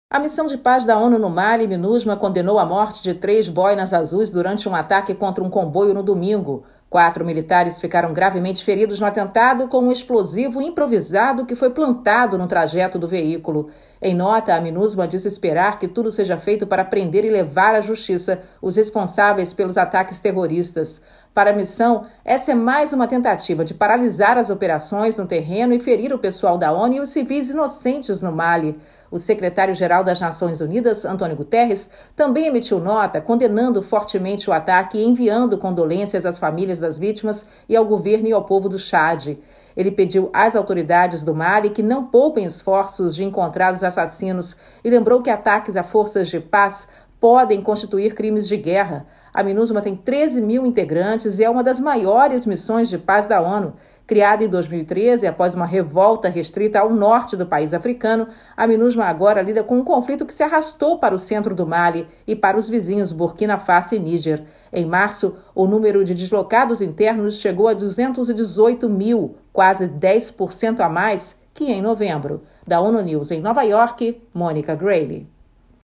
A missão de paz da ONU no Mali, MINUSMA, condenou a morte de 3 boinas azuis durante um ataque contra um comboio no domingo. 4 militares ficaram gravemente feridos no atentado com um explosivo improvisado que foi plantado no trajeto do veículo. Em nota, a MINUSMA diz esperar que tudo seja feito para prender e levar à justiça os responsáveis pelos ataques terroristas. Para a missão, essa é mais uma tentativa de paralisar as operações no terreno e ferir o pessoal da ONU e os civis inocentes no Mali. O secretário-geral das Nações Unidas, Antônio Guterres, também emitiu nota condenando fortemente o ataque e enviando condolências às famílias das vítimas e ao governo e ao povo do Chad. Ele pediu às autoridades do Mali que não poupem esforços de encontrar os assassinos e lembrou que ataques a forças de paz podem constituir crimes de guerra. A MINUSMA tem 13 mil integrantes e é uma das maiores missões de paz da ONU. Criada em 2013, após uma revolta restrita ao norte do país africano, a MINUSMA agora lida com um conflito que se arrastou para o centro do Mali e para os vizinhos Burkina Faso e Níger. Em março, o número de deslocados internos chegou a 218 mil, quase 10% a mais que em novembro. Da ONU News em Nova York, Mônica Grayle.